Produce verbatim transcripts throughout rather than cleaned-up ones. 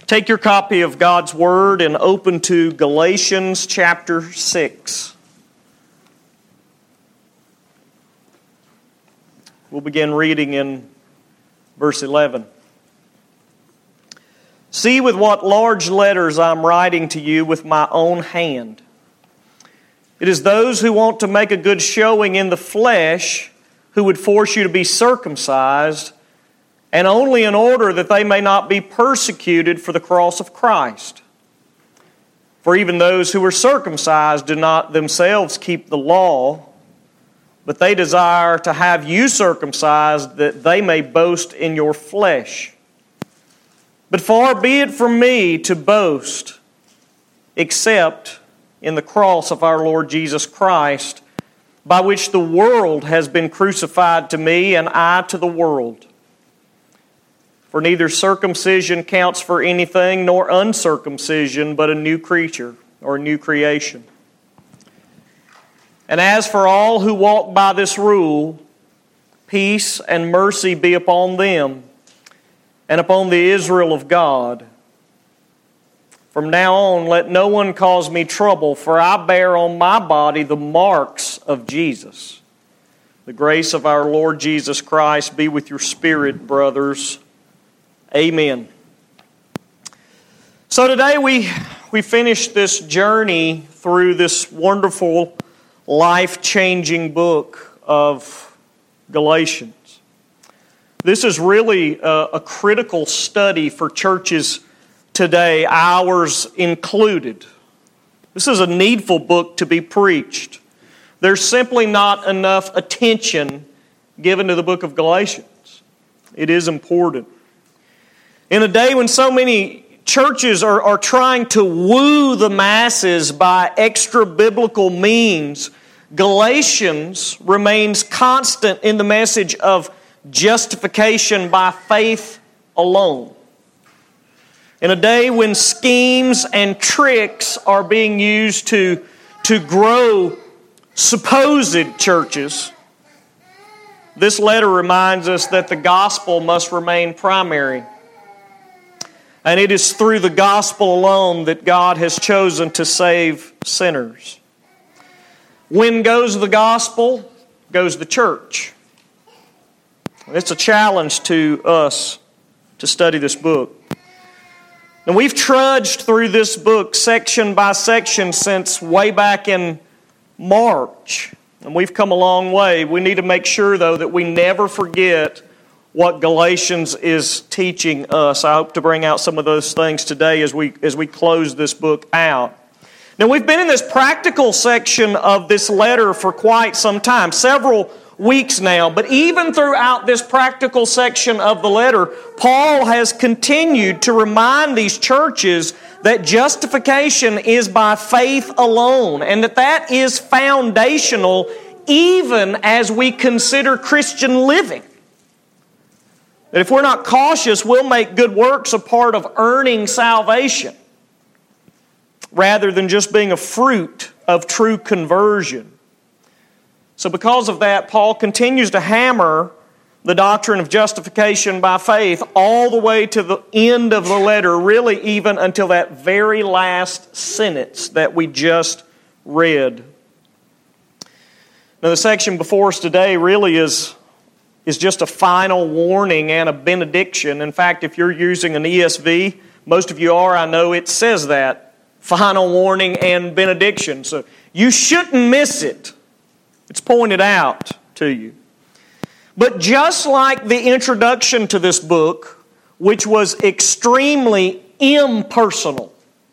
Take your copy of God's Word and open to Galatians chapter six. We'll begin reading in verse eleven. See with what large letters I'm writing to you with my own hand. It is those who want to make a good showing in the flesh who would force you to be circumcised, and only in order that they may not be persecuted for the cross of Christ. For even those who are circumcised do not themselves keep the law, but they desire to have you circumcised that they may boast in your flesh. But far be it from me to boast, except in the cross of our Lord Jesus Christ, by which the world has been crucified to me and I to the world. For neither circumcision counts for anything, nor uncircumcision, but a new creature, or a new creation. And as for all who walk by this rule, peace and mercy be upon them, and upon the Israel of God. From now on, let no one cause me trouble, for I bear on my body the marks of Jesus. The grace of our Lord Jesus Christ be with your spirit, brothers. Amen. So today we, we finish this journey through this wonderful, life-changing book of Galatians. This is really a, a critical study for churches today, ours included. This is a needful book to be preached. There's simply not enough attention given to the book of Galatians. It is important. In a day when so many churches are, are trying to woo the masses by extra-biblical means, Galatians remains constant in the message of justification by faith alone. In a day when schemes and tricks are being used to, to grow supposed churches, this letter reminds us that the gospel must remain primary. And it is through the gospel alone that God has chosen to save sinners. When goes the gospel? Goes the church. It's a challenge to us to study this book. And we've trudged through this book section by section since way back in March. And we've come a long way. We need to make sure, though, that we never forget what Galatians is teaching us. I hope to bring out some of those things today as we as we close this book out. Now, we've been in this practical section of this letter for quite some time, several weeks now, but even throughout this practical section of the letter, Paul has continued to remind these churches that justification is by faith alone, and that that is foundational even as we consider Christian living. That if we're not cautious, we'll make good works a part of earning salvation, rather than just being a fruit of true conversion. So because of that, Paul continues to hammer the doctrine of justification by faith all the way to the end of the letter, really even until that very last sentence that we just read. Now, the section before us today really is, is just a final warning and a benediction. In fact, if you're using an E S V, most of you are, I know it says that. Final warning and benediction. So you shouldn't miss it. It's pointed out to you. But just like the introduction to this book, which was extremely impersonal,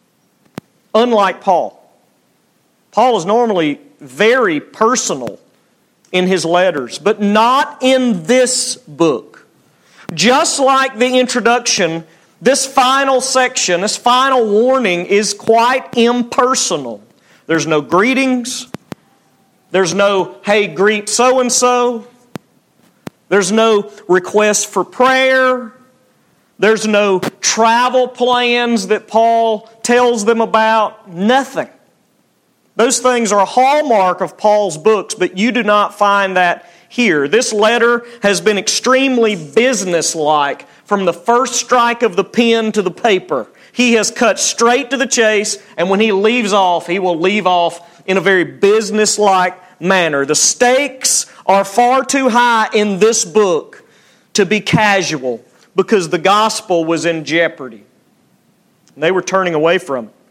unlike Paul. Paul is normally very personal in his letters, but not in this book. Just like the introduction, this final section, this final warning is quite impersonal. There's no greetings. There's no, hey, greet so-and-so. There's no request for prayer. There's no travel plans that Paul tells them about. Nothing. Those things are a hallmark of Paul's books, but you do not find that here. This letter has been extremely businesslike From the first strike of the pen to the paper, he has cut straight to the chase, and when he leaves off, he will leave off in a very businesslike manner. The stakes are far too high in this book to be casual because the gospel was in jeopardy. They were turning away from it.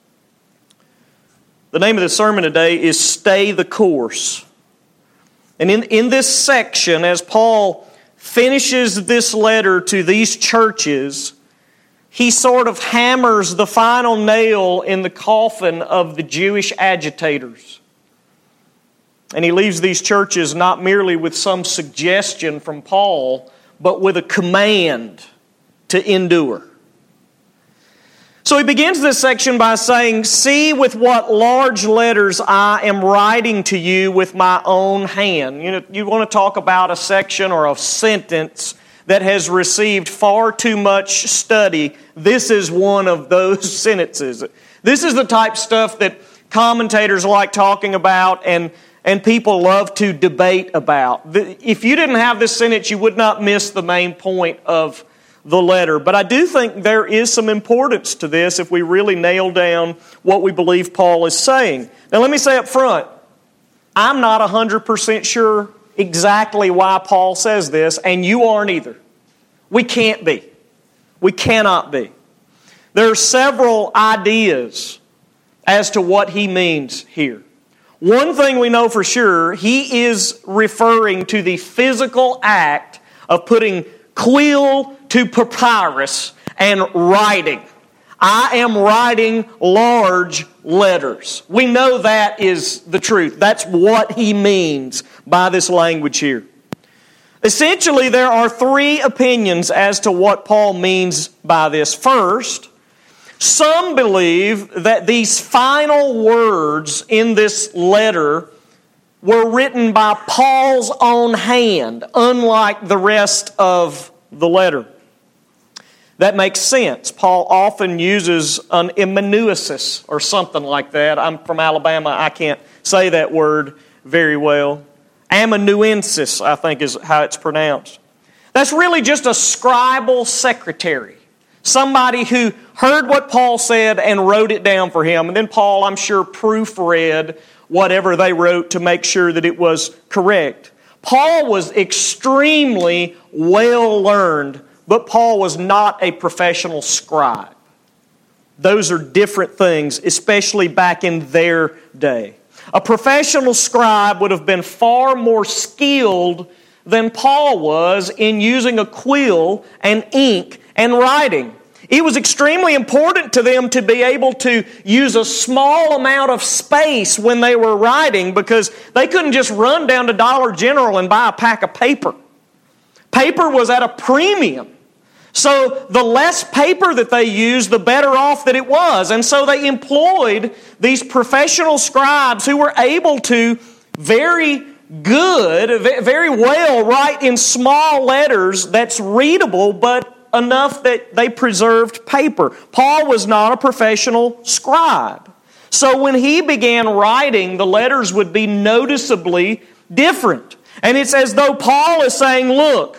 The name of the sermon today is Stay the Course. And in, in this section, as Paul finishes this letter to these churches, he sort of hammers the final nail in the coffin of the Jewish agitators. And he leaves these churches not merely with some suggestion from Paul, but with a command to endure. So he begins this section by saying, "See with what large letters I am writing to you with my own hand." You know, you want to talk about a section or a sentence that has received far too much study. This is one of those sentences. This is the type of stuff that commentators like talking about and, and people love to debate about. If you didn't have this sentence, you would not miss the main point of the letter. But I do think there is some importance to this if we really nail down what we believe Paul is saying. Now let me say up front, I'm not one hundred percent sure exactly why Paul says this, and you aren't either. We can't be. We cannot be. There are several ideas as to what he means here. One thing we know for sure, he is referring to the physical act of putting quill to papyrus and writing. I am writing large letters. We know that is the truth. That's what he means by this language here. Essentially, there are three opinions as to what Paul means by this. First, some believe that these final words in this letter were written by Paul's own hand, unlike the rest of the letter. That makes sense. Paul often uses an amanuensis or something like that. I'm from Alabama. I can't say that word very well. Amanuensis, I think, is how it's pronounced. That's really just a scribal secretary. Somebody who heard what Paul said and wrote it down for him. And then Paul, I'm sure, proofread whatever they wrote to make sure that it was correct. Paul was extremely well learned, but Paul was not a professional scribe. Those are different things, especially back in their day. A professional scribe would have been far more skilled than Paul was in using a quill and ink and writing. It was extremely important to them to be able to use a small amount of space when they were writing, because they couldn't just run down to Dollar General and buy a pack of paper. Paper was at a premium. So the less paper that they used, the better off that it was. And so they employed these professional scribes who were able to very good, very well write in small letters that's readable, but enough that they preserved paper. Paul was not a professional scribe. So when he began writing, the letters would be noticeably different. And it's as though Paul is saying, look,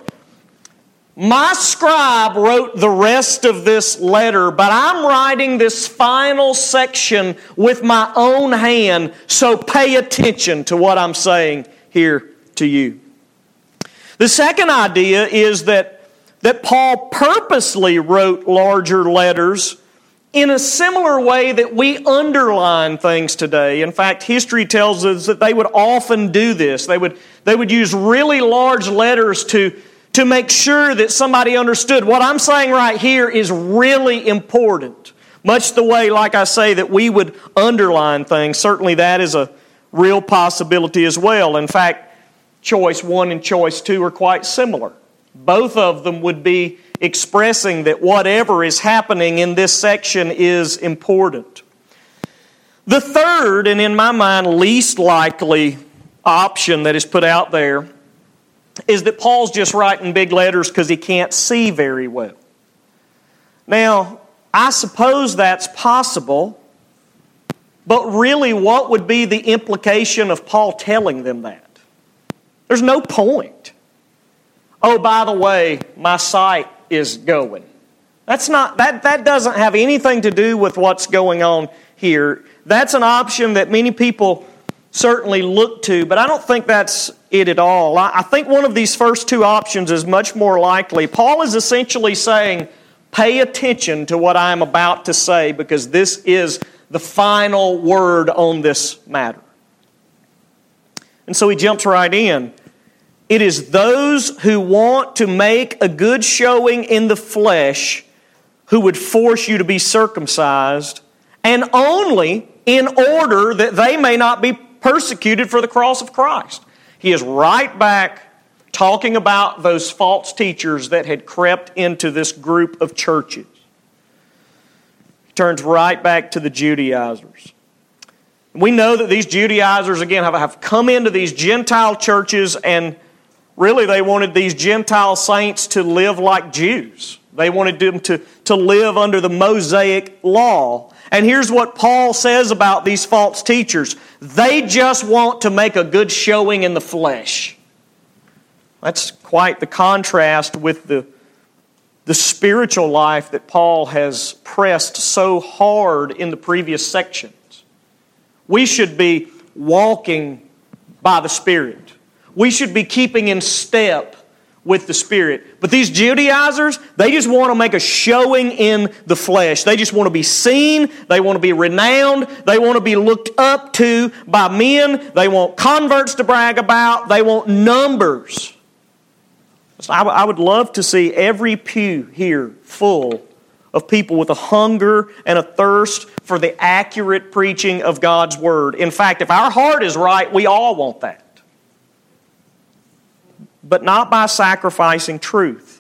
my scribe wrote the rest of this letter, but I'm writing this final section with my own hand, so pay attention to what I'm saying here to you. The second idea is that, that Paul purposely wrote larger letters in a similar way that we underline things today. In fact, history tells us that they would often do this. They would, they would use really large letters to to make sure that somebody understood what I'm saying right here is really important. Much the way, like I say, that we would underline things. Certainly that is a real possibility as well. In fact, choice one and choice two are quite similar. Both of them would be expressing that whatever is happening in this section is important. The third, and in my mind least likely option that is put out there, is that Paul's just writing big letters because he can't see very well. Now, I suppose that's possible, but really what would be the implication of Paul telling them that? There's no point. Oh, by the way, my sight is going. That's not that that doesn't have anything to do with what's going on here. That's an option that many people certainly look to, but I don't think that's it at all. I, I think one of these first two options is much more likely. Paul is essentially saying, pay attention to what I am about to say, because this is the final word on this matter. And so he jumps right in. It is those who want to make a good showing in the flesh who would force you to be circumcised, and only in order that they may not be persecuted for the cross of Christ. He is right back talking about those false teachers that had crept into this group of churches. He turns right back to the Judaizers. We know that these Judaizers, again, have, have come into these Gentile churches, and really they wanted these Gentile saints to live like Jews. They wanted them to, to live under the Mosaic law. And here's what Paul says about these false teachers. They just want to make a good showing in the flesh. That's quite the contrast with the, the spiritual life that Paul has pressed so hard in the previous sections. We should be walking by the Spirit. We should be keeping in step with the Spirit. But these Judaizers, they just want to make a showing in the flesh. They just want to be seen. They want to be renowned. They want to be looked up to by men. They want converts to brag about. They want numbers. So I, I would love to see every pew here full of people with a hunger and a thirst for the accurate preaching of God's Word. In fact, if our heart is right, we all want that. But not by sacrificing truth.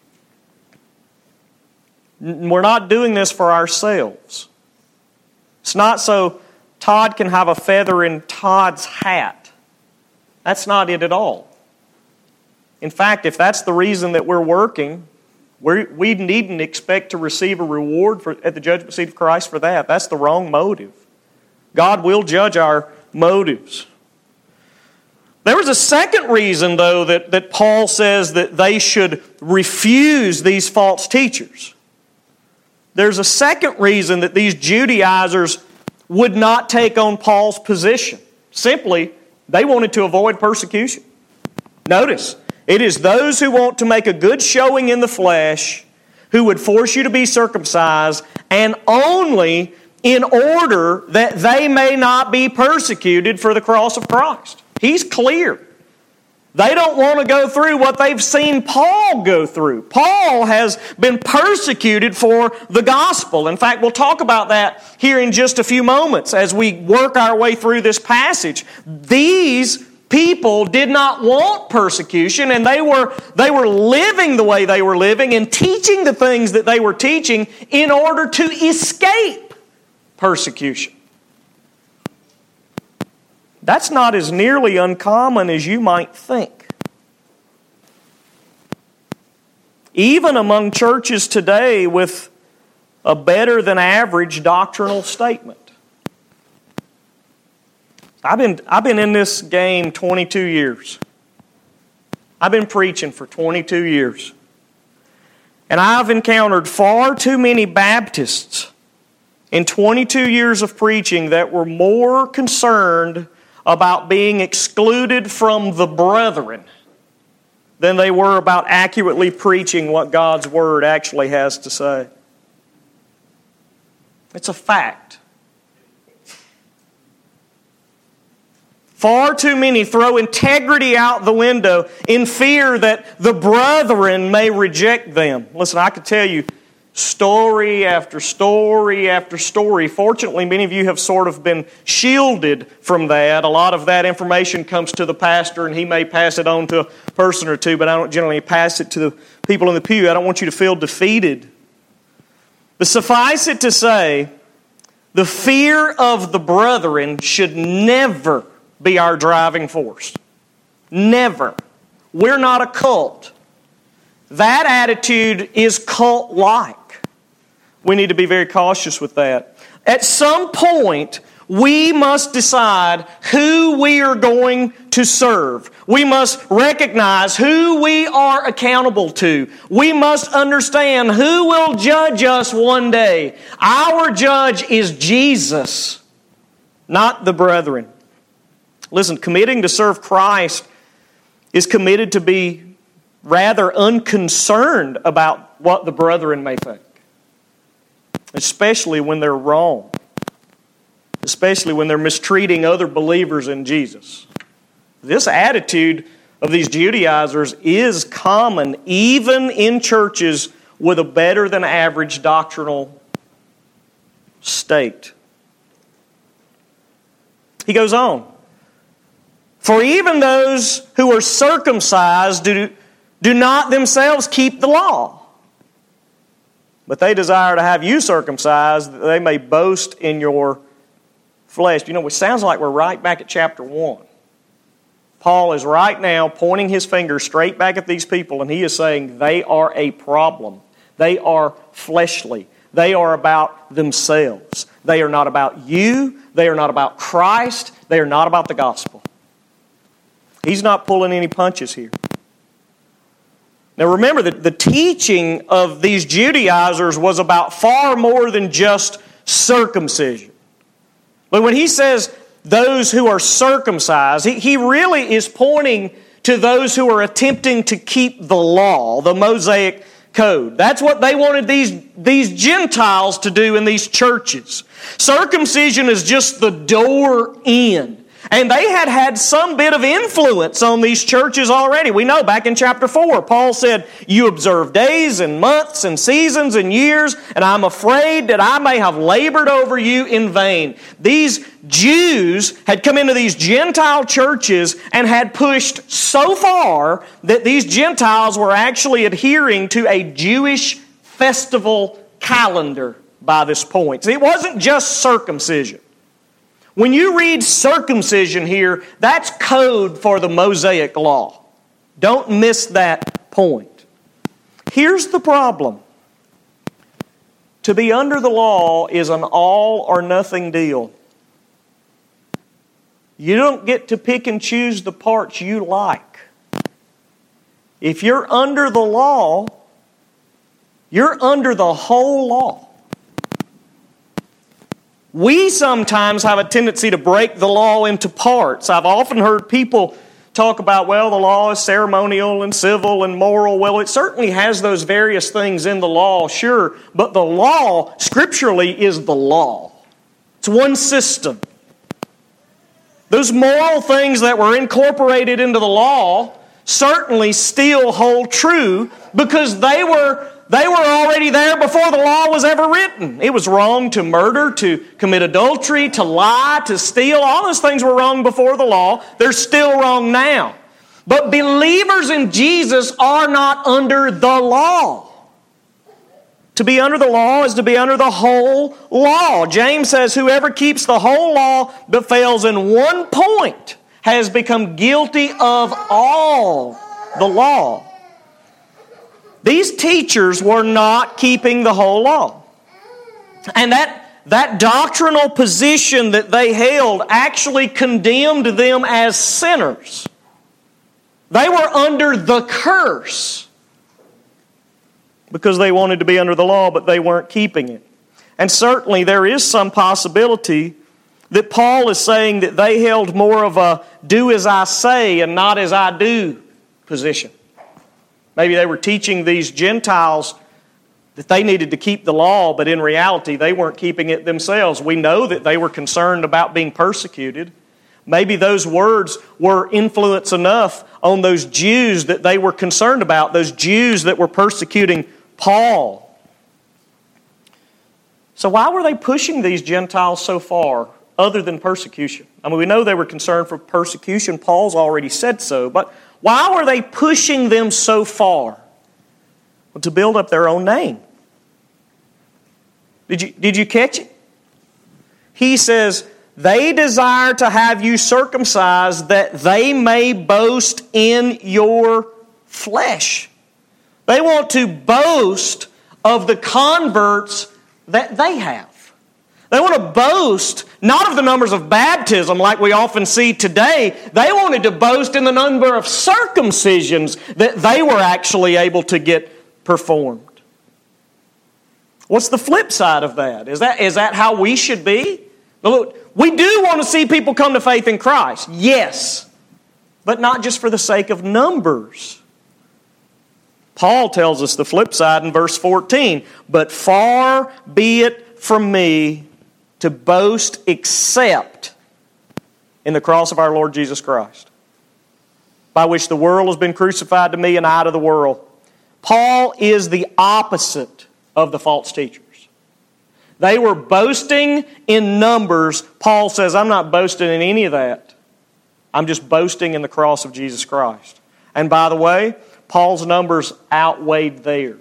We're not doing this for ourselves. It's not so Todd can have a feather in Todd's hat. That's not it at all. In fact, if that's the reason that we're working, we we needn't expect to receive a reward for, at the judgment seat of Christ for that. That's the wrong motive. God will judge our motives. There was a second reason, though, that, that Paul says that they should refuse these false teachers. There's a second reason that these Judaizers would not take on Paul's position. Simply, they wanted to avoid persecution. Notice, it is those who want to make a good showing in the flesh who would force you to be circumcised, and only in order that they may not be persecuted for the cross of Christ. He's clear. They don't want to go through what they've seen Paul go through. Paul has been persecuted for the gospel. In fact, we'll talk about that here in just a few moments as we work our way through this passage. These people did not want persecution, and they were, they were living the way they were living and teaching the things that they were teaching in order to escape persecution. That's not as nearly uncommon as you might think. Even among churches today with a better than average doctrinal statement. I've been, I've been in this game twenty-two years. I've been preaching for twenty-two years. And I've encountered far too many Baptists in twenty-two years of preaching that were more concerned about being excluded from the brethren than they were about accurately preaching what God's Word actually has to say. It's a fact. Far too many throw integrity out the window in fear that the brethren may reject them. Listen, I could tell you story after story after story. Fortunately, many of you have sort of been shielded from that. A lot of that information comes to the pastor, and he may pass it on to a person or two, but I don't generally pass it to the people in the pew. I don't want you to feel defeated. But suffice it to say, the fear of the brethren should never be our driving force. Never. We're not a cult. That attitude is cult-like. We need to be very cautious with that. At some point, we must decide who we are going to serve. We must recognize who we are accountable to. We must understand who will judge us one day. Our judge is Jesus, not the brethren. Listen, committing to serve Christ is committed to be rather unconcerned about what the brethren may think, especially when they're wrong. Especially when they're mistreating other believers in Jesus. This attitude of these Judaizers is common even in churches with a better than average doctrinal state. He goes on. For even those who are circumcised do, do not themselves keep the law, but they desire to have you circumcised that they may boast in your flesh. You know, it sounds like we're right back at chapter one. Paul is right now pointing his finger straight back at these people, and he is saying they are a problem. They are fleshly. They are about themselves. They are not about you. They are not about Christ. They are not about the gospel. He's not pulling any punches here. Now remember that the teaching of these Judaizers was about far more than just circumcision. But when he says those who are circumcised, he, he really is pointing to those who are attempting to keep the law, the Mosaic code. That's what they wanted these, these Gentiles to do in these churches. Circumcision is just the door in. And they had had some bit of influence on these churches already. We know back in chapter four, Paul said, you observe days and months and seasons and years, and I'm afraid that I may have labored over you in vain. These Jews had come into these Gentile churches and had pushed so far that these Gentiles were actually adhering to a Jewish festival calendar by this point. So it wasn't just circumcision. When you read circumcision here, that's code for the Mosaic law. Don't miss that point. Here's the problem. To be under the law is an all or nothing deal. You don't get to pick and choose the parts you like. If you're under the law, you're under the whole law. We sometimes have a tendency to break the law into parts. I've often heard people talk about, well, the law is ceremonial and civil and moral. Well, it certainly has those various things in the law, sure. But the law, scripturally, is the law. It's one system. Those moral things that were incorporated into the law certainly still hold true because they were They were already there before the law was ever written. It was wrong to murder, to commit adultery, to lie, to steal. All those things were wrong before the law. They're still wrong now. But believers in Jesus are not under the law. To be under the law is to be under the whole law. James says, whoever keeps the whole law but fails in one point has become guilty of all the law. These teachers were not keeping the whole law. And that, that doctrinal position that they held actually condemned them as sinners. They were under the curse because they wanted to be under the law, but they weren't keeping it. And certainly there is some possibility that Paul is saying that they held more of a do as I say and not as I do position. Maybe they were teaching these Gentiles that they needed to keep the law, but in reality they weren't keeping it themselves. We know that they were concerned about being persecuted. Maybe those words were influence enough on those Jews that they were concerned about, those Jews that were persecuting Paul. So why were they pushing these Gentiles so far other than persecution? I mean, we know they were concerned for persecution. Paul's already said so, but why were they pushing them so far? Well, to build up their own name. Did you, did you catch it? He says, they desire to have you circumcised that they may boast in your flesh. They want to boast of the converts that they have. They want to boast not of the numbers of baptism like we often see today. They wanted to boast in the number of circumcisions that they were actually able to get performed. What's the flip side of that? Is that, is that how we should be? Look, we do want to see people come to faith in Christ. Yes. But not just for the sake of numbers. Paul tells us the flip side in verse fourteen. But far be it from me to boast except in the cross of our Lord Jesus Christ, by which the world has been crucified to me and I to the world. Paul is the opposite of the false teachers. They were boasting in numbers. Paul says, I'm not boasting in any of that. I'm just boasting in the cross of Jesus Christ. And by the way, Paul's numbers outweighed theirs.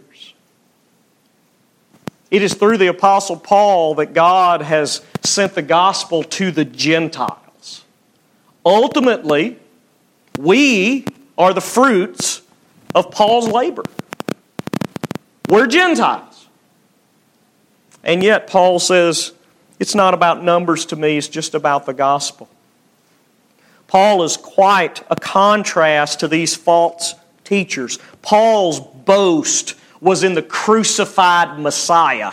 It is through the Apostle Paul that God has sent the gospel to the Gentiles. Ultimately, we are the fruits of Paul's labor. We're Gentiles. And yet Paul says, it's not about numbers to me, it's just about the gospel. Paul is quite a contrast to these false teachers. Paul's boast was in the crucified Messiah.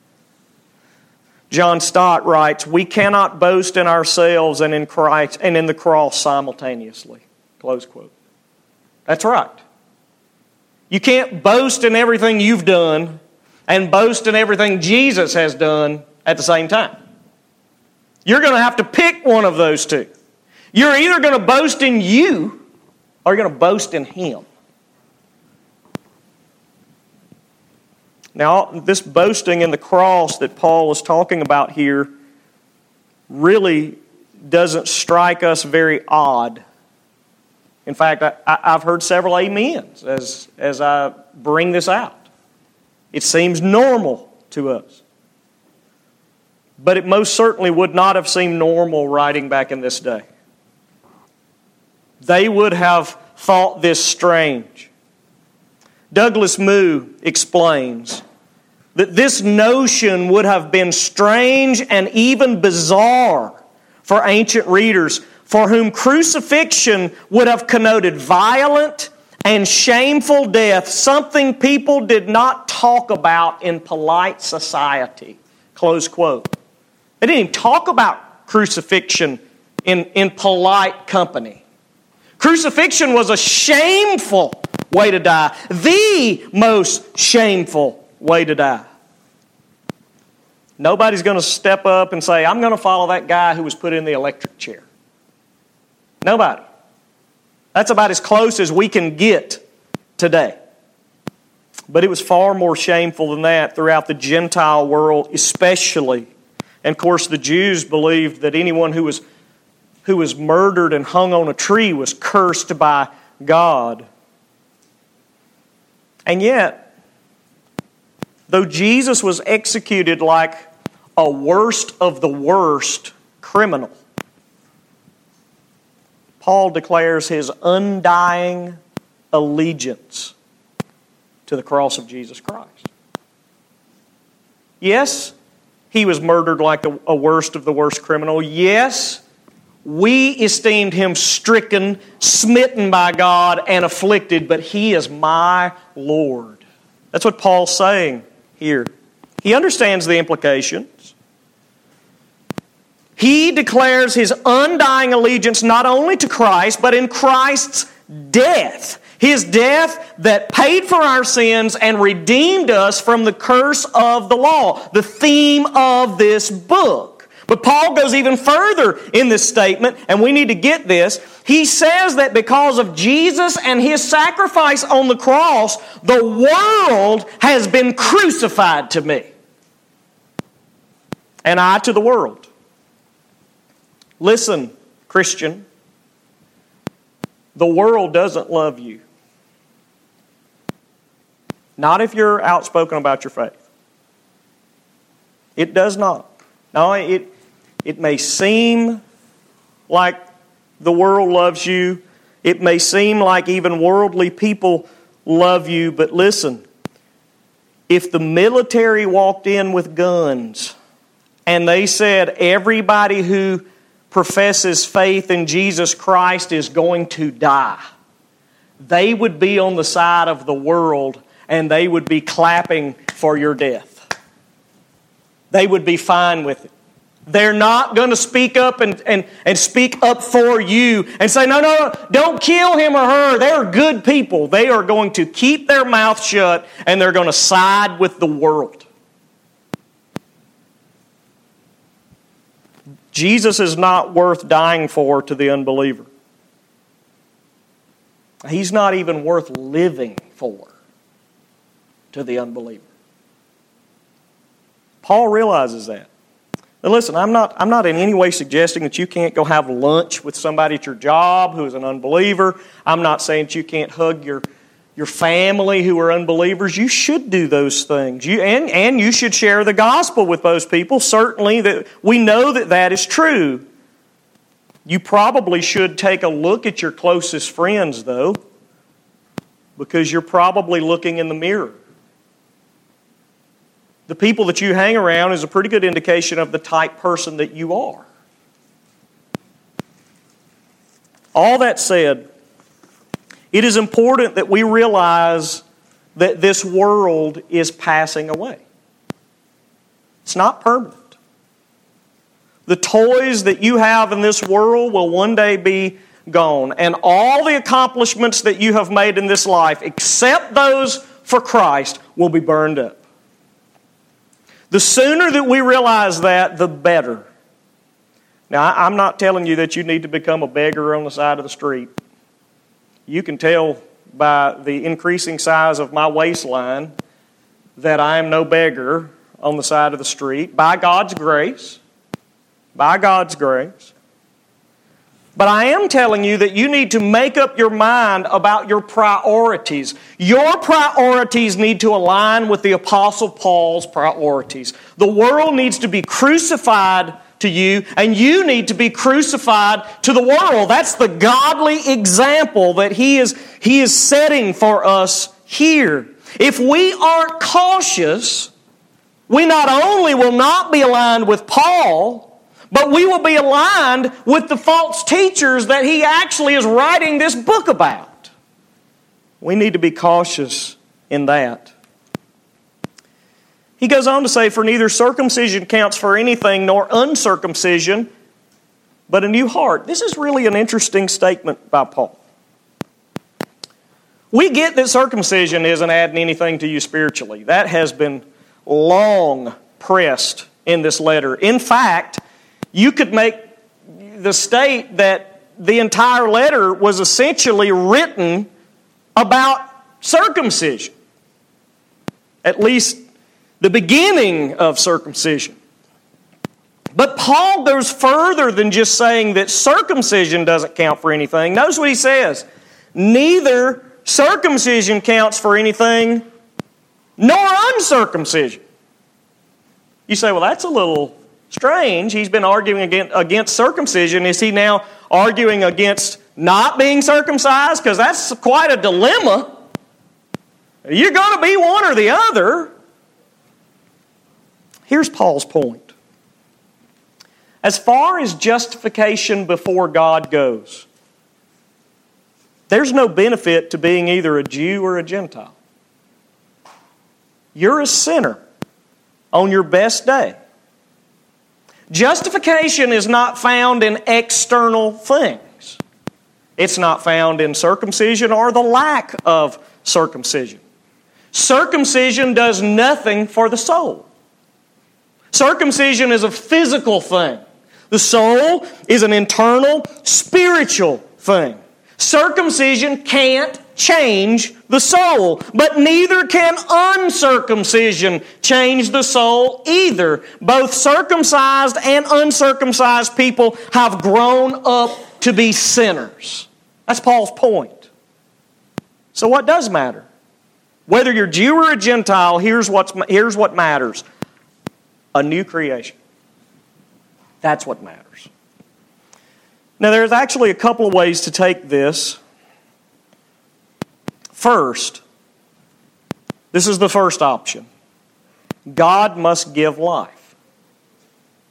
John Stott writes, we cannot boast in ourselves and in Christ and in the cross simultaneously. Close quote. That's right. You can't boast in everything you've done and boast in everything Jesus has done at the same time. You're going to have to pick one of those two. You're either going to boast in you or you're going to boast in Him. Now, this boasting in the cross that Paul is talking about here really doesn't strike us very odd. In fact, I, I've heard several amens as, as I bring this out. It seems normal to us. But it most certainly would not have seemed normal writing back in this day. They would have thought this strange. Douglas Moo explains that this notion would have been strange and even bizarre for ancient readers, for whom crucifixion would have connoted violent and shameful death, something people did not talk about in polite society. Close quote. They didn't even talk about crucifixion in, in polite company. Crucifixion was a shameful way to die. The most shameful way to die. Nobody's going to step up and say, I'm going to follow that guy who was put in the electric chair. Nobody. That's about as close as we can get today. But it was far more shameful than that throughout the Gentile world especially. And of course the Jews believed that anyone who was who was murdered and hung on a tree was cursed by God. And yet, though Jesus was executed like a worst of the worst criminal, Paul declares his undying allegiance to the cross of Jesus Christ. Yes, he was murdered like a worst of the worst criminal. Yes, we esteemed him stricken, smitten by God, and afflicted, but he is my Lord. That's what Paul's saying here. He understands the implications. He declares his undying allegiance not only to Christ, but in Christ's death. His death that paid for our sins and redeemed us from the curse of the law, the theme of this book. But Paul goes even further in this statement, and we need to get this. He says that because of Jesus and His sacrifice on the cross, the world has been crucified to me, and I to the world. Listen, Christian, the world doesn't love you. Not if you're outspoken about your faith. It does not. No, it, it may seem like the world loves you. It may seem like even worldly people love you. But listen, if the military walked in with guns and they said everybody who professes faith in Jesus Christ is going to die, they would be on the side of the world and they would be clapping for your death. They would be fine with it. They're not going to speak up and, and, and speak up for you and say, no, no, no, don't kill him or her. They're good people. They are going to keep their mouth shut and they're going to side with the world. Jesus is not worth dying for to the unbeliever. He's not even worth living for to the unbeliever. Paul realizes that. Now listen, I'm not, I'm not in any way suggesting that you can't go have lunch with somebody at your job who is an unbeliever. I'm not saying that you can't hug your, your family who are unbelievers. You should do those things. You, and, and you should share the gospel with those people. Certainly, that we know that that is true. You probably should take a look at your closest friends, though, because you're probably looking in the mirror. The people that you hang around is a pretty good indication of the type person that you are. All that said, it is important that we realize that this world is passing away. It's not permanent. The toys that you have in this world will one day be gone. And all the accomplishments that you have made in this life, except those for Christ, will be burned up. The sooner that we realize that, the better. Now, I'm not telling you that you need to become a beggar on the side of the street. You can tell by the increasing size of my waistline that I am no beggar on the side of the street. By God's grace. By God's grace. But I am telling you that you need to make up your mind about your priorities. Your priorities need to align with the Apostle Paul's priorities. The world needs to be crucified to you, and you need to be crucified to the world. That's the godly example that he is, he is setting for us here. If we aren't cautious, we not only will not be aligned with Paul, but we will be aligned with the false teachers that he actually is writing this book about. We need to be cautious in that. He goes on to say, for neither circumcision counts for anything nor uncircumcision, but a new heart. This is really an interesting statement by Paul. We get that circumcision isn't adding anything to you spiritually. That has been long pressed in this letter. In fact, you could make the state that the entire letter was essentially written about circumcision. At least the beginning of circumcision. But Paul goes further than just saying that circumcision doesn't count for anything. Notice what he says. Neither circumcision counts for anything, nor uncircumcision. You say, well, that's a little strange. He's been arguing against, against circumcision. Is he now arguing against not being circumcised? Because that's quite a dilemma. You're going to be one or the other. Here's Paul's point. As far as justification before God goes, there's no benefit to being either a Jew or a Gentile. You're a sinner on your best day. Justification is not found in external things. It's not found in circumcision or the lack of circumcision. Circumcision does nothing for the soul. Circumcision is a physical thing. The soul is an internal, spiritual thing. Circumcision can't change the soul, but neither can uncircumcision change the soul either. Both circumcised and uncircumcised people have grown up to be sinners. That's Paul's point. So what does matter? Whether you're Jew or a Gentile, here's, what's, here's what matters. A new creation. That's what matters. Now there's actually a couple of ways to take this. First, this is the first option. God must give life.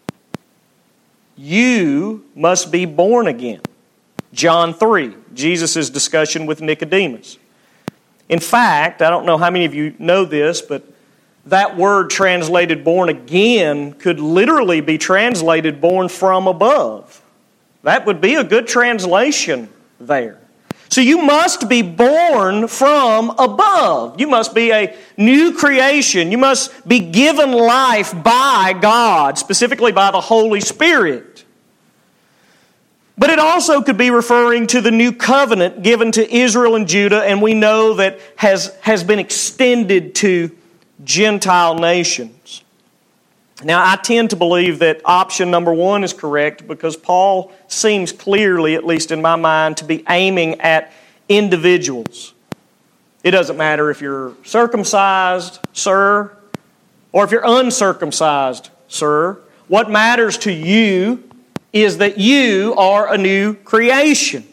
you must be born again. John three, Jesus' discussion with Nicodemus. In fact, I don't know how many of you know this, but that word translated born again could literally be translated born from above. That would be a good translation there. So you must be born from above. You must be a new creation. You must be given life by God, specifically by the Holy Spirit. But it also could be referring to the new covenant given to Israel and Judah, and we know that has, has been extended to Gentile nations. Now, I tend to believe that option number one is correct because Paul seems clearly, at least in my mind, to be aiming at individuals. It doesn't matter if you're circumcised, sir, or if you're uncircumcised, sir. What matters to you is that you are a new creation.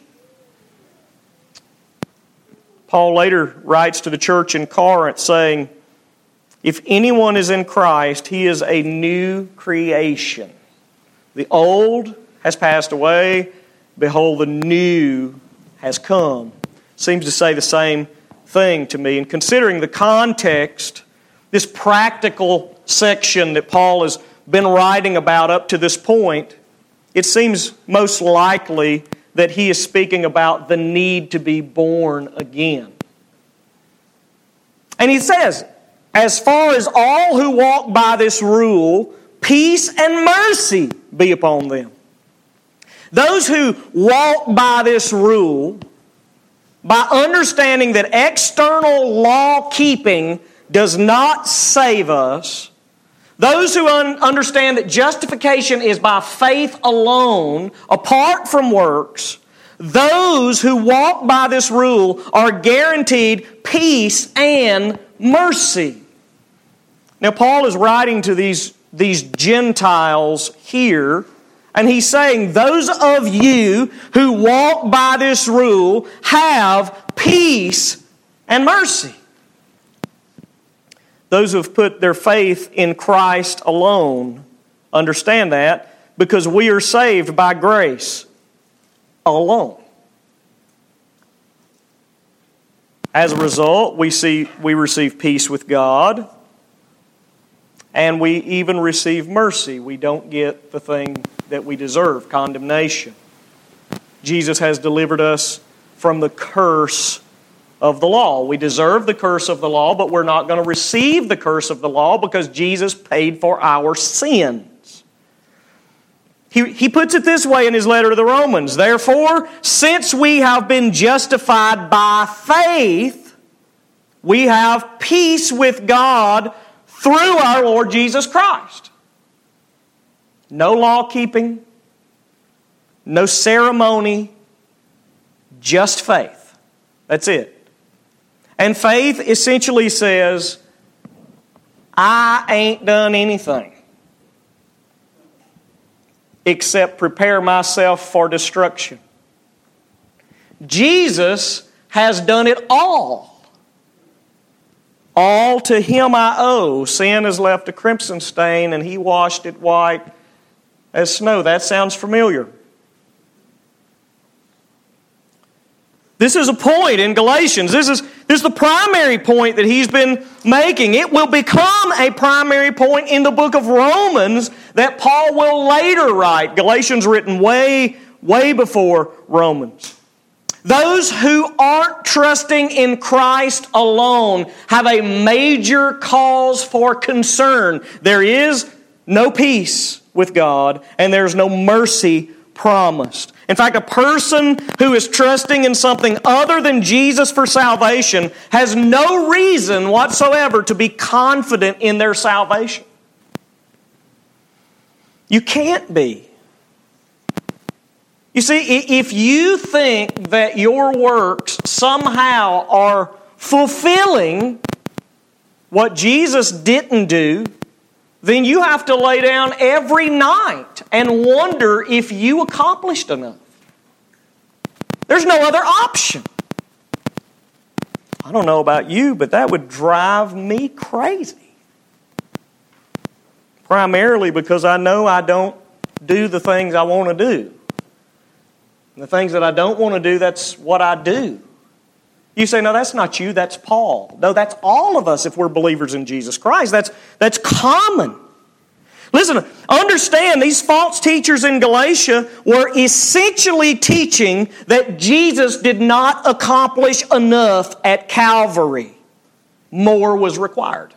Paul later writes to the church in Corinth saying, if anyone is in Christ, he is a new creation. The old has passed away. Behold, the new has come. Seems to say the same thing to me. And considering the context, this practical section that Paul has been writing about up to this point, it seems most likely that he is speaking about the need to be born again. And he says, as far as all who walk by this rule, peace and mercy be upon them. Those who walk by this rule, by understanding that external law keeping does not save us, those who un- understand that justification is by faith alone, apart from works, those who walk by this rule are guaranteed peace and mercy. Now, Paul is writing to these, these Gentiles here, and he's saying, those of you who walk by this rule have peace and mercy. Those who have put their faith in Christ alone understand that because we are saved by grace alone. As a result, we see we receive peace with God, and we even receive mercy. We don't get the thing that we deserve, condemnation. Jesus has delivered us from the curse of the law. We deserve the curse of the law, but we're not going to receive the curse of the law because Jesus paid for our sins. He, he puts it this way in his letter to the Romans. Therefore, since we have been justified by faith, we have peace with God through our Lord Jesus Christ. No law keeping, no ceremony, just faith. That's it. And faith essentially says, I ain't done anything except prepare myself for destruction. Jesus has done it all. All to Him I owe. Sin has left a crimson stain, and He washed it white as snow. That sounds familiar. This is a point in Galatians. This is, this is the primary point that he's been making. It will become a primary point in the book of Romans that Paul will later write. Galatians written way, way before Romans. Those who aren't trusting in Christ alone have a major cause for concern. There is no peace with God, and there's no mercy promised. In fact, a person who is trusting in something other than Jesus for salvation has no reason whatsoever to be confident in their salvation. You can't be. You see, if you think that your works somehow are fulfilling what Jesus didn't do, then you have to lay down every night and wonder if you accomplished enough. There's no other option. I don't know about you, but that would drive me crazy. Primarily because I know I don't do the things I want to do. And the things that I don't want to do, that's what I do. You say, no, that's not you, that's Paul. No, that's all of us if we're believers in Jesus Christ. That's, that's common. Listen, understand these false teachers in Galatia were essentially teaching that Jesus did not accomplish enough at Calvary. More was required.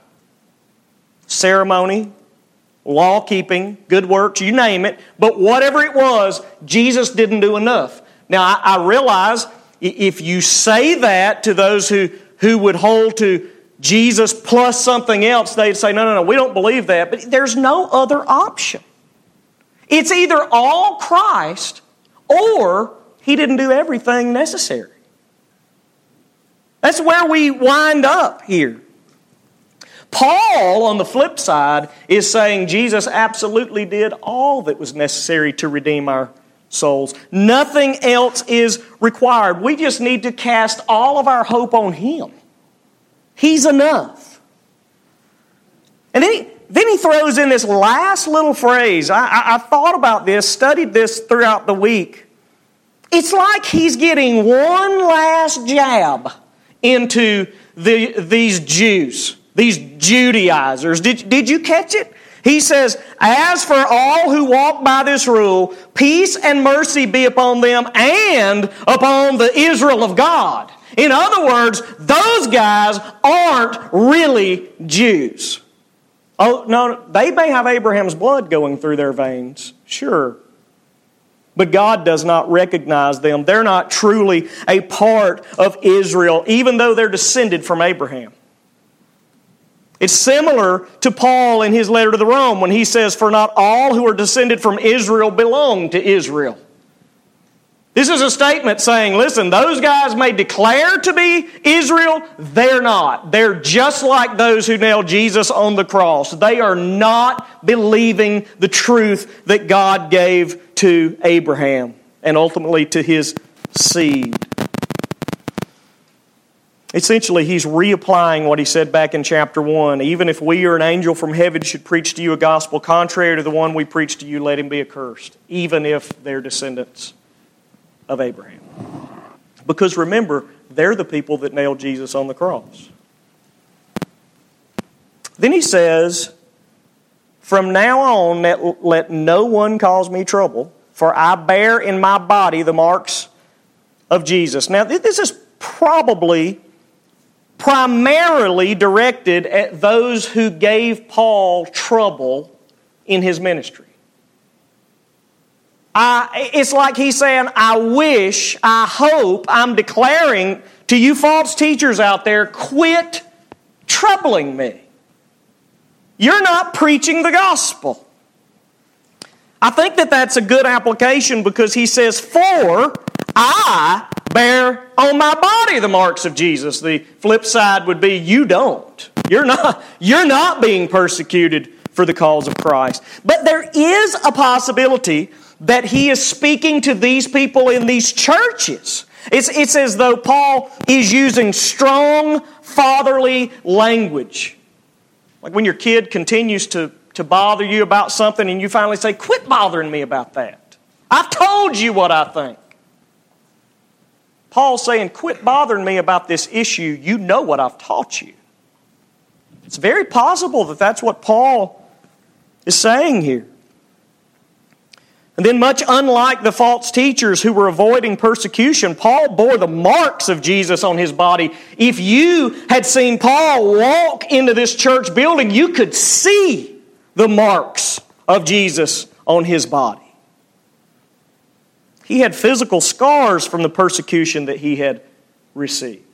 Ceremony, law-keeping, good works, you name it. But whatever it was, Jesus didn't do enough. Now, I, I realize if you say that to those who, who would hold to Jesus plus something else, they'd say, no, no, no, we don't believe that. But there's no other option. It's either all Christ or He didn't do everything necessary. That's where we wind up here. Paul, on the flip side, is saying Jesus absolutely did all that was necessary to redeem our souls. Nothing else is required. We just need to cast all of our hope on Him. He's enough. And then he, then he throws in this last little phrase. I, I, I thought about this, studied this throughout the week. It's like he's getting one last jab into the, these Jews, these Judaizers. Did, did you catch it? He says, as for all who walk by this rule, peace and mercy be upon them and upon the Israel of God. In other words, those guys aren't really Jews. Oh, no, they may have Abraham's blood going through their veins, sure. But God does not recognize them. They're not truly a part of Israel, even though they're descended from Abraham. It's similar to Paul in his letter to the Rome when he says, for not all who are descended from Israel belong to Israel. This is a statement saying, listen, those guys may declare to be Israel, they're not. They're just like those who nailed Jesus on the cross. They are not believing the truth that God gave to Abraham and ultimately to his seed. Essentially, he's reapplying what he said back in chapter one. Even if we or an angel from heaven should preach to you a gospel contrary to the one we preach to you, let him be accursed, even if they're descendants of Abraham. Because remember, they're the people that nailed Jesus on the cross. Then he says, from now on, let, let no one cause me trouble, for I bear in my body the marks of Jesus. Now, this is probably primarily directed at those who gave Paul trouble in his ministry. I, it's like he's saying, I wish, I hope, I'm declaring to you false teachers out there, quit troubling me. You're not preaching the gospel. I think that that's a good application because he says, for I bear on my body the marks of Jesus. The flip side would be, you don't. You're not, you're not being persecuted for the cause of Christ. But there is a possibility that he is speaking to these people in these churches. It's, it's as though Paul is using strong fatherly language. Like when your kid continues to, to bother you about something and you finally say, quit bothering me about that. I've told you what I think. Paul's saying, quit bothering me about this issue. You know what I've taught you. It's very possible that that's what Paul is saying here. And then much unlike the false teachers who were avoiding persecution, Paul bore the marks of Jesus on his body. If you had seen Paul walk into this church building, you could see the marks of Jesus on his body. He had physical scars from the persecution that he had received.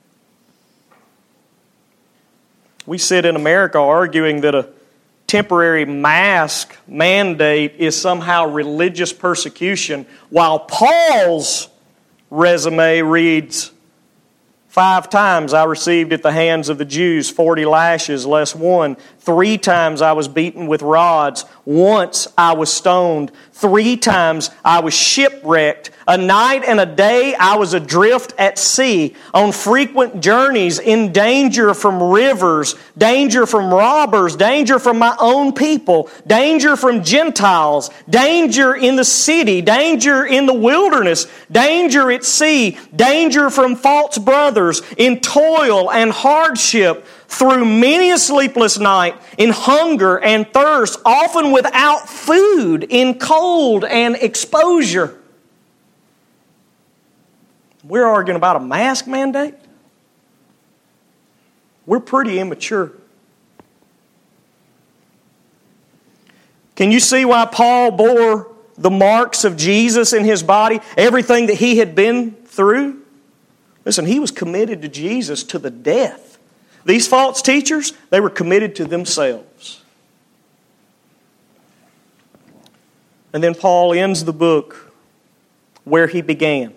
We sit in America arguing that a temporary mask mandate is somehow religious persecution, while Paul's resume reads, five times I received at the hands of the Jews forty lashes less one. Three times I was beaten with rods. Once I was stoned. Three times I was shipwrecked. A night and a day I was adrift at sea, on frequent journeys, in danger from rivers, danger from robbers, danger from my own people, danger from Gentiles, danger in the city, danger in the wilderness, danger at sea, danger from false brothers, in toil and hardship, through many a sleepless night, in hunger and thirst, often without food, in cold and exposure. We're arguing about a mask mandate? We're pretty immature. Can you see why Paul bore the marks of Jesus in his body? Everything that he had been through? Listen, he was committed to Jesus to the death. These false teachers, they were committed to themselves. And then Paul ends the book where he began.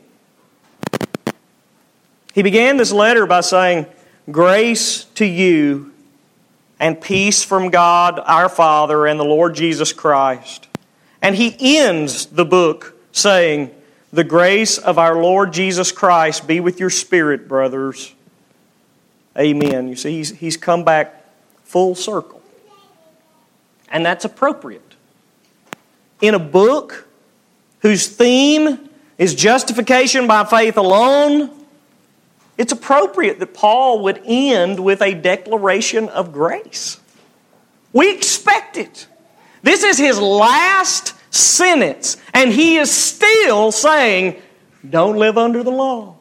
He began this letter by saying, "Grace to you and peace from God our Father and the Lord Jesus Christ." And he ends the book saying, "The grace of our Lord Jesus Christ be with your spirit, brothers. Amen." You see, he's, he's come back full circle. And that's appropriate. In a book whose theme is justification by faith alone, it's appropriate that Paul would end with a declaration of grace. We expect it. This is his last sentence, and he is still saying, don't live under the law.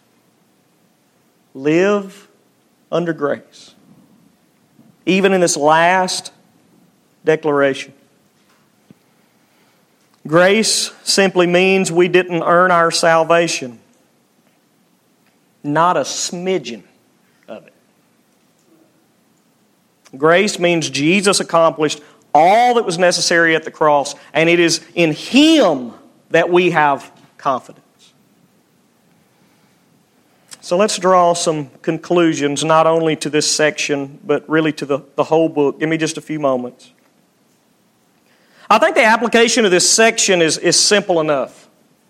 Live under grace. Even in this last declaration. Grace simply means we didn't earn our salvation. Not a smidgen of it. Grace means Jesus accomplished all that was necessary at the cross, and it is in Him that we have confidence. So let's draw some conclusions, not only to this section, but really to the, the whole book. Give me just a few moments. I think the application of this section is, is simple enough.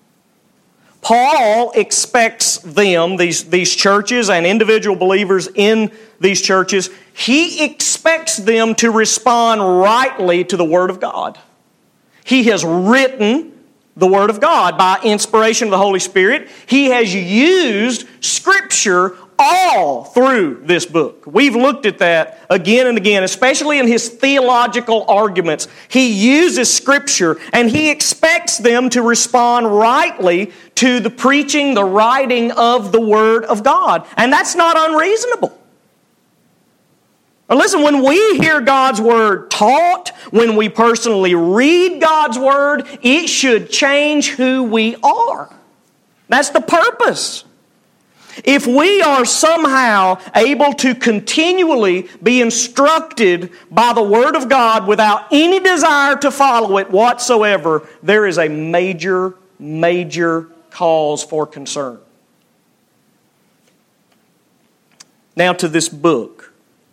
Paul expects them, these, these churches and individual believers in these churches, he expects them to respond rightly to the Word of God. He has written the Word of God by inspiration of the Holy Spirit. He has used Scripture all through this book. We've looked at that again and again, especially in his theological arguments. He uses Scripture, and he expects them to respond rightly to the preaching, the writing of the Word of God. And that's not unreasonable. Now listen, when we hear God's Word taught, when we personally read God's Word, it should change who we are. That's the purpose. If we are somehow able to continually be instructed by the Word of God without any desire to follow it whatsoever, there is a major, major cause for concern. Now to this book.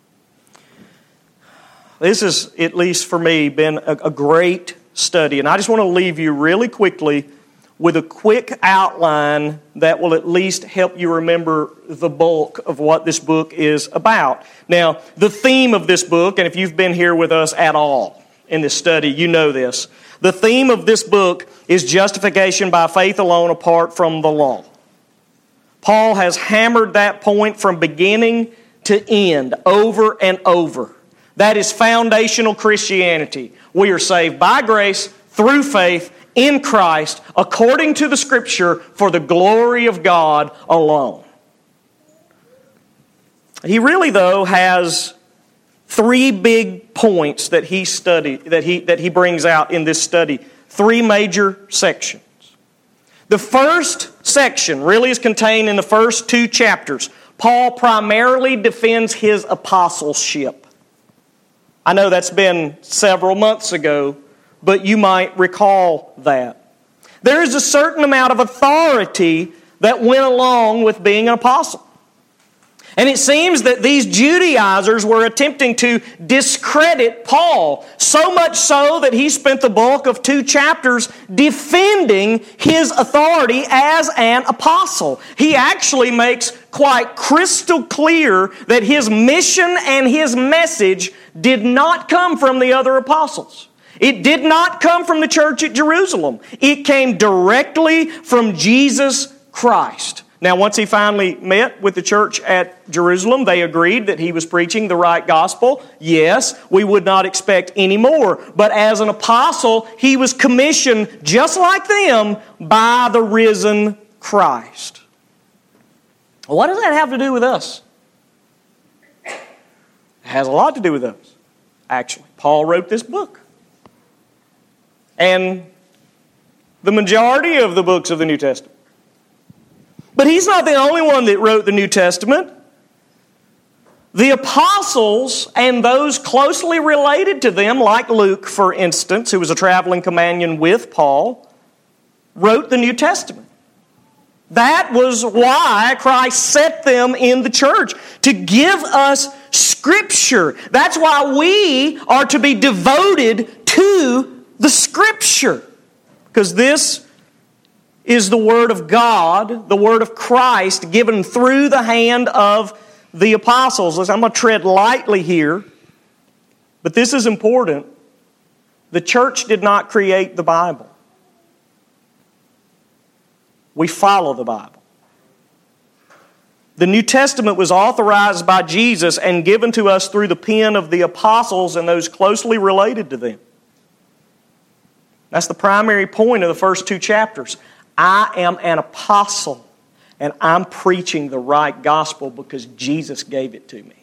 This has, at least for me, been a, a great study. And I just want to leave you really quickly with a quick outline that will at least help you remember the bulk of what this book is about. Now, the theme of this book, and if you've been here with us at all in this study, you know this. The theme of this book is justification by faith alone apart from the law. Paul has hammered that point from beginning to end, over and over. That is foundational Christianity. We are saved by grace, through faith, in Christ, according to the Scripture, for the glory of God alone. He really, though, has three big points that he study, that he, that he brings out in this study. Three major sections. The first section really is contained in the first two chapters. Paul primarily defends his apostleship. I know that's been several months ago, but you might recall that. There is a certain amount of authority that went along with being an apostle. And it seems that these Judaizers were attempting to discredit Paul, so much so that he spent the bulk of two chapters defending his authority as an apostle. He actually makes quite crystal clear that his mission and his message did not come from the other apostles. It did not come from the church at Jerusalem. It came directly from Jesus Christ. Now, once he finally met with the church at Jerusalem, they agreed that he was preaching the right gospel. Yes, we would not expect any more. But as an apostle, he was commissioned just like them by the risen Christ. What does that have to do with us? It has a lot to do with us, actually. Paul wrote this book. And the majority of the books of the New Testament. But he's not the only one that wrote the New Testament. The apostles and those closely related to them, like Luke, for instance, who was a traveling companion with Paul, wrote the New Testament. That was why Christ set them in the church, to give us Scripture. That's why we are to be devoted to the Scripture. Because this is the Word of God, the Word of Christ, given through the hand of the apostles. Listen, I'm going to tread lightly here, but this is important. The church did not create the Bible. We follow the Bible. The New Testament was authorized by Jesus and given to us through the pen of the apostles and those closely related to them. That's the primary point of the first two chapters. I am an apostle, and I'm preaching the right gospel because Jesus gave it to me.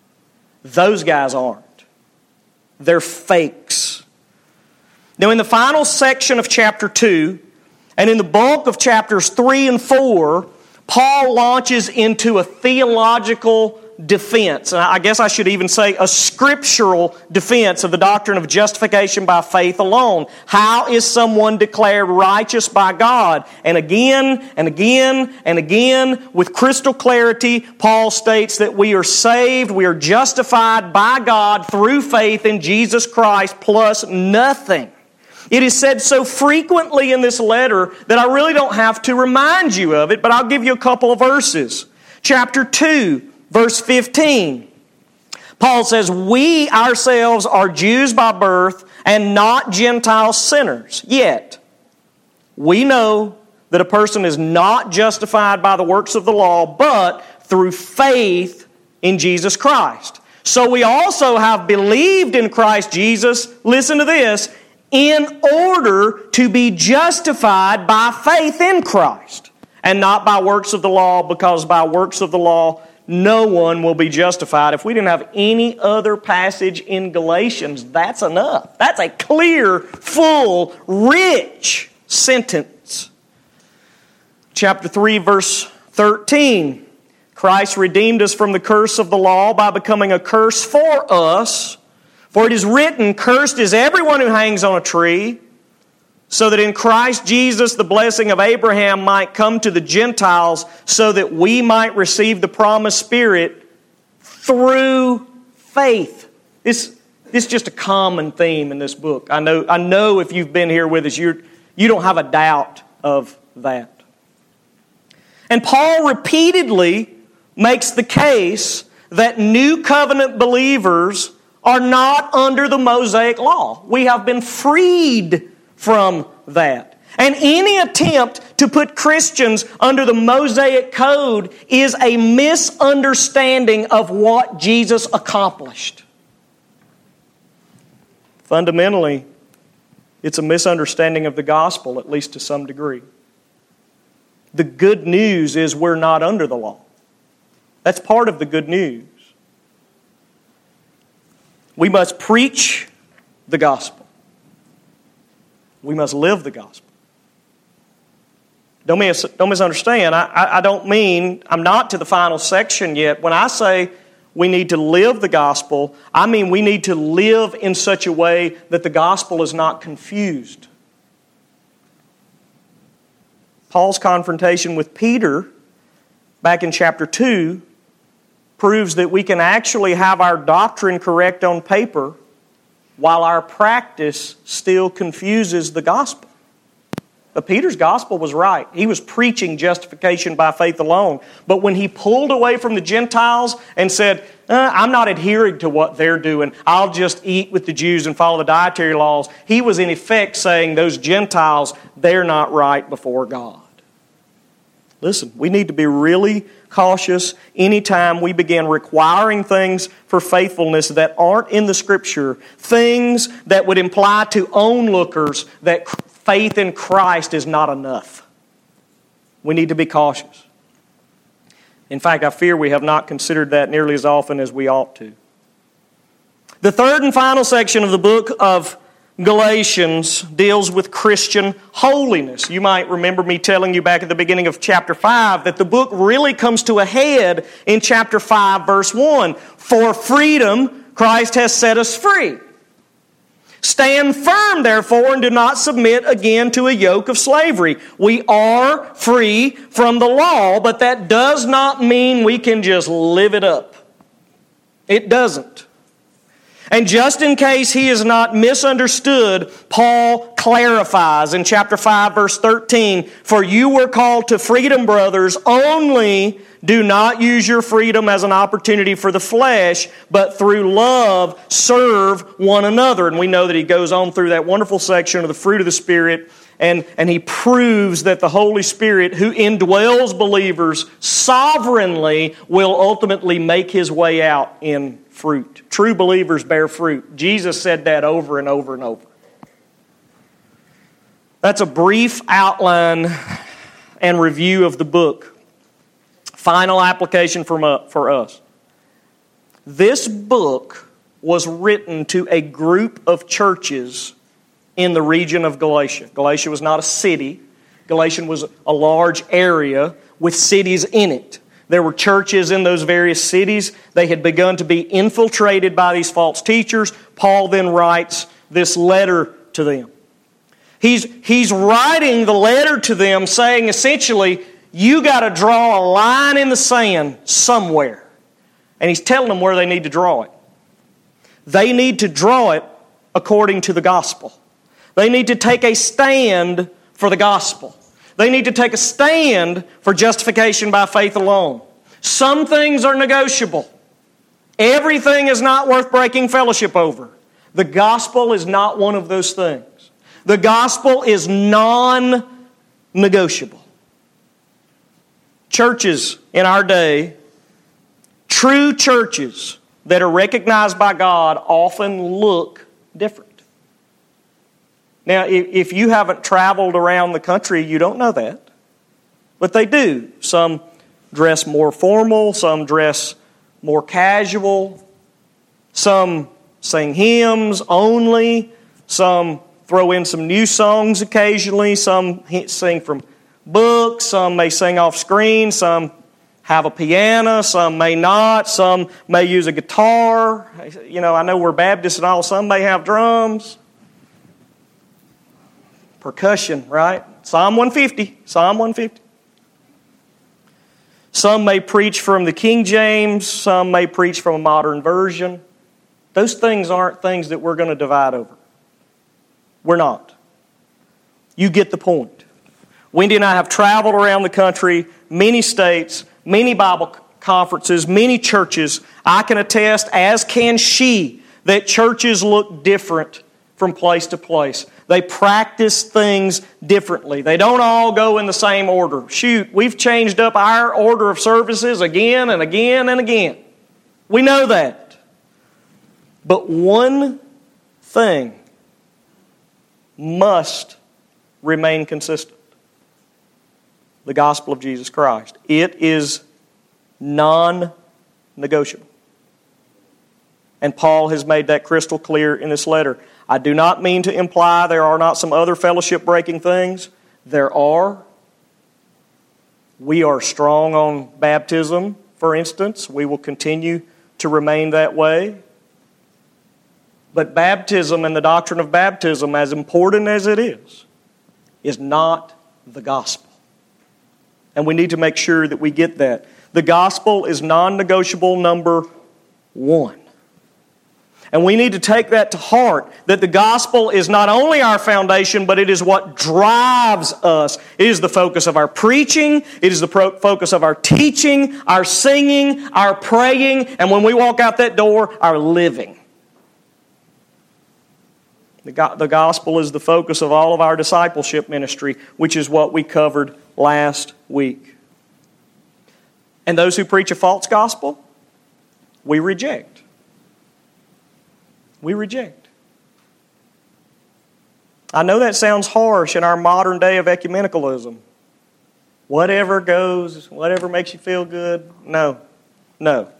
Those guys aren't. They're fakes. Now, in the final section of chapter two, and in the bulk of chapters three and four, Paul launches into a theological defense. And I guess I should even say a scriptural defense of the doctrine of justification by faith alone. How is someone declared righteous by God? And again and again and again, with crystal clarity, Paul states that we are saved, we are justified by God through faith in Jesus Christ plus nothing. It is said so frequently in this letter that I really don't have to remind you of it, but I'll give you a couple of verses. Chapter two, verse fifteen. Paul says, "We ourselves are Jews by birth and not Gentile sinners. Yet, we know that a person is not justified by the works of the law, but through faith in Jesus Christ. So we also have believed in Christ Jesus," listen to this, "in order to be justified by faith in Christ, and not by works of the law, because by works of the law no one will be justified." If we didn't have any other passage in Galatians, that's enough. That's a clear, full, rich sentence. Chapter three, verse thirteen. "Christ redeemed us from the curse of the law by becoming a curse for us. For it is written, 'Cursed is everyone who hangs on a tree,' so that in Christ Jesus the blessing of Abraham might come to the Gentiles, so that we might receive the promised Spirit through faith." This, this is just a common theme in this book. I know, I know if you've been here with us, you're, you don't have a doubt of that. And Paul repeatedly makes the case that new covenant believers are not under the Mosaic law. We have been freed from that. And any attempt to put Christians under the Mosaic code is a misunderstanding of what Jesus accomplished. Fundamentally, it's a misunderstanding of the gospel, at least to some degree. The good news is we're not under the law. That's part of the good news. We must preach the gospel. We must live the gospel. Don't, mis- don't misunderstand. I, I, I don't mean, I'm not to the final section yet. When I say we need to live the gospel, I mean we need to live in such a way that the gospel is not confused. Paul's confrontation with Peter back in chapter two proves that we can actually have our doctrine correct on paper while our practice still confuses the gospel. But Peter's gospel was right. He was preaching justification by faith alone. But when he pulled away from the Gentiles and said, uh, I'm not adhering to what they're doing, I'll just eat with the Jews and follow the dietary laws, he was in effect saying those Gentiles, they're not right before God. Listen, we need to be really cautious anytime we begin requiring things for faithfulness that aren't in the Scripture, things that would imply to onlookers that faith in Christ is not enough. We need to be cautious. In fact, I fear we have not considered that nearly as often as we ought to. The third and final section of the book of Galatians deals with Christian holiness. You might remember me telling you back at the beginning of chapter five that the book really comes to a head in chapter five, verse one. For freedom, Christ has set us free. Stand firm, therefore, and do not submit again to a yoke of slavery. We are free from the law, but that does not mean we can just live it up. It doesn't. And just in case he is not misunderstood, Paul clarifies in chapter five, verse thirteen, For you were called to freedom, brothers, only do not use your freedom as an opportunity for the flesh, but through love serve one another. And we know that he goes on through that wonderful section of the fruit of the Spirit, and, and he proves that the Holy Spirit, who indwells believers sovereignly, will ultimately make his way out in fruit. True believers bear fruit. Jesus said that over and over and over. That's a brief outline and review of the book. Final application from, for us. This book was written to a group of churches in the region of Galatia. Galatia was not a city. Galatia was a large area with cities in it. There were churches in those various cities. They had begun to be infiltrated by these false teachers. Paul then writes this letter to them. He's, he's writing the letter to them saying essentially, you got to draw a line in the sand somewhere. And he's telling them where they need to draw it. They need to draw it according to the gospel. They need to take a stand for the gospel. They need to take a stand for justification by faith alone. Some things are negotiable. Everything is not worth breaking fellowship over. The gospel is not one of those things. The gospel is non-negotiable. Churches in our day, true churches that are recognized by God, often look different. Now, if you haven't traveled around the country, you don't know that. But they do. Some dress more formal, some dress more casual, some sing hymns only, some throw in some new songs occasionally, some sing from books, some may sing off screen, some have a piano, some may not, some may use a guitar. You know, I know we're Baptists and all, some may have drums. Percussion, right? Psalm one fifty. Psalm one fifty. Some may preach from the King James. Some may preach from a modern version. Those things aren't things that we're going to divide over. We're not. You get the point. Wendy and I have traveled around the country, many states, many Bible conferences, many churches. I can attest, as can she, that churches look different from place to place. They practice things differently. They don't all go in the same order. Shoot, we've changed up our order of services again and again and again. We know that. But one thing must remain consistent. The gospel of Jesus Christ. It is non-negotiable. And Paul has made that crystal clear in this letter. I do not mean to imply there are not some other fellowship-breaking things. There are. We are strong on baptism, for instance. We will continue to remain that way. But baptism and the doctrine of baptism, as important as it is, is not the gospel. And we need to make sure that we get that. the gospel is non-negotiable number one. And we need to take that to heart, that the gospel is not only our foundation, but it is what drives us. It is the focus of our preaching, it is the pro- focus of our teaching, our singing, our praying, and when we walk out that door, our living. The, go- the gospel is the focus of all of our discipleship ministry, which is what we covered last week. And those who preach a false gospel, we reject. We reject. I know that sounds harsh in our modern day of ecumenicalism. Whatever goes, whatever makes you feel good. No, no.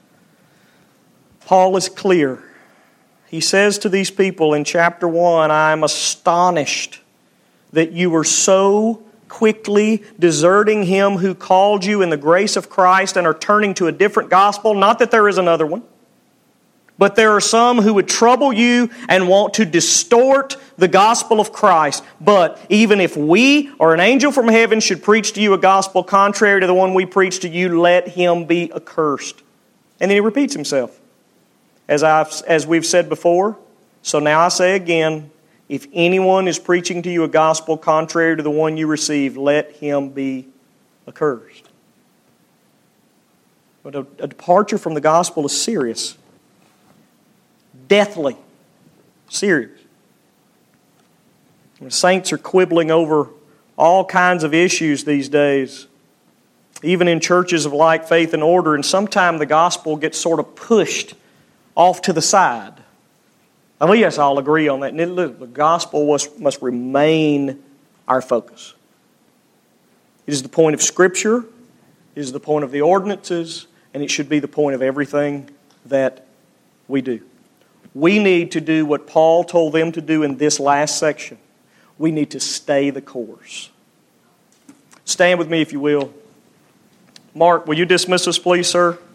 Paul is clear. He says to these people in chapter one, I am astonished that you were so quickly deserting Him who called you in the grace of Christ and are turning to a different gospel. Not that there is another one. But there are some who would trouble you and want to distort the gospel of Christ. But even if we or an angel from heaven should preach to you a gospel contrary to the one we preach to you, let him be accursed. And then he repeats himself. As I've, as we've said before, so now I say again, if anyone is preaching to you a gospel contrary to the one you received, let him be accursed. But a, a departure from the gospel is serious. Deathly serious. The saints are quibbling over all kinds of issues these days, even in churches of like faith and order, and sometimes the gospel gets sort of pushed off to the side. I mean, yes, I'll agree on that. The gospel must, must remain our focus. It is the point of Scripture, it is the point of the ordinances, and it should be the point of everything that we do. We need to do what Paul told them to do in this last section. We need to stay the course. Stand with me if you will. Mark, will you dismiss us, please, sir?